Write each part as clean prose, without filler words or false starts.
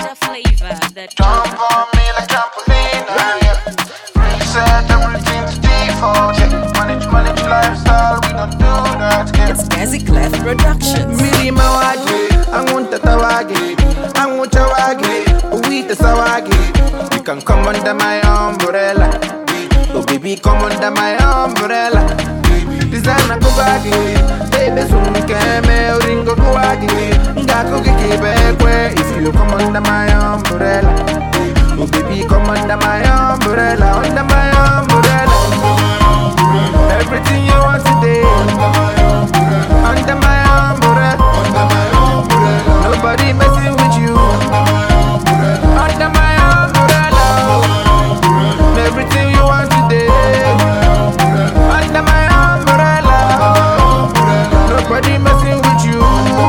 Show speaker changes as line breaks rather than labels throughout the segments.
the flavor that
jump on me like trampoline, yeah. Reset everything to default, yeah. Manage lifestyle, we don't do that, yeah.
It's Gazi Clef Productions.
Milima wage, angunta tawage, angucha wage, uwita sawage. You can come under my umbrella. Oh baby, come under my umbrella. Designer go baggy, baby soon keme uringo go wagi. Ngako kikibekwe if you come under my umbrella. Oh baby, come under my umbrella, under my umbrella. Everything you want today, under my umbrella. Nobody messing with you, under my umbrella. Everything you want today, under my umbrella. Nobody messing with you.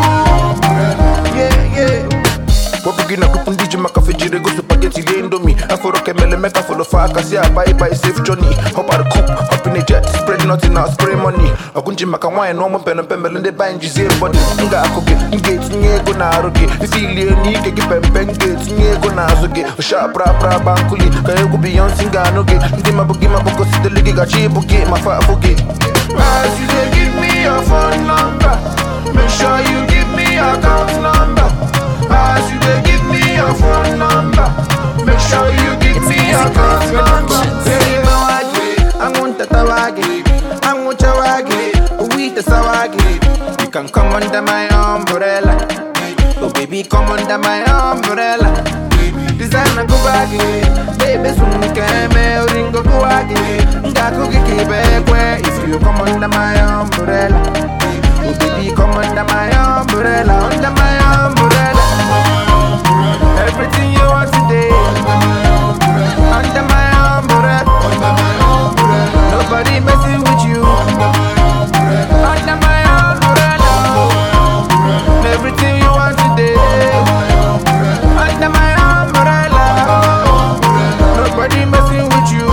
Yeah.
What begin a group and DJ Macafejire go spaghetti indomie. I for rock and make a follow far, cause yeah, buy safe journey. Hop out the coupe, hop in the jet, spread nothing out, spray money. I couldn't make a wine, no more pen and pemble in the bind, you say, body. Nga cook it, engage, go na roke. If you leave, you can get pen gates, go na soke. A sharp bra bankuli, can you go beyond Singano gate? Give my book, see the league, got cheap, okay, my fat forget.
As you dey give me your phone number, make sure you give me your account number. As you dey give me your phone number, make sure you give me your account number. Milima wage, angunta tawage, angucha wage, uwita sawage. You can come under my umbrella. Oh baby, come under my umbrella. Designer go baggy, baby soon keme uringo go wagi. Ngako kikibekwe if you come under my umbrella. Oh baby, come under my umbrella, under my umbrella. Everything you want today, under my umbrella. Nobody messing with you, under my umbrella. Everything you want today, under my umbrella. Nobody messing with you.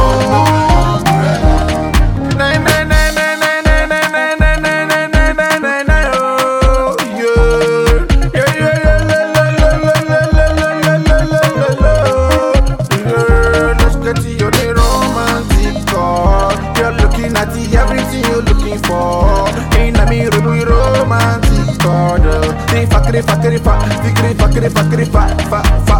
Let's get to your romantic call. You're looking at everything you're looking for. Ain't a me romantic call. Fakri fa.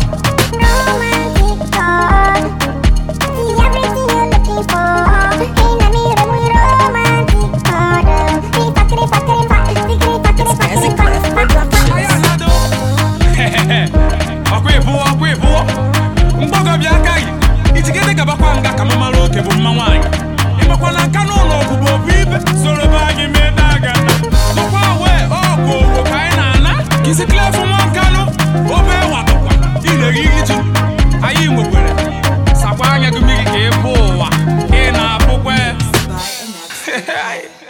Bye.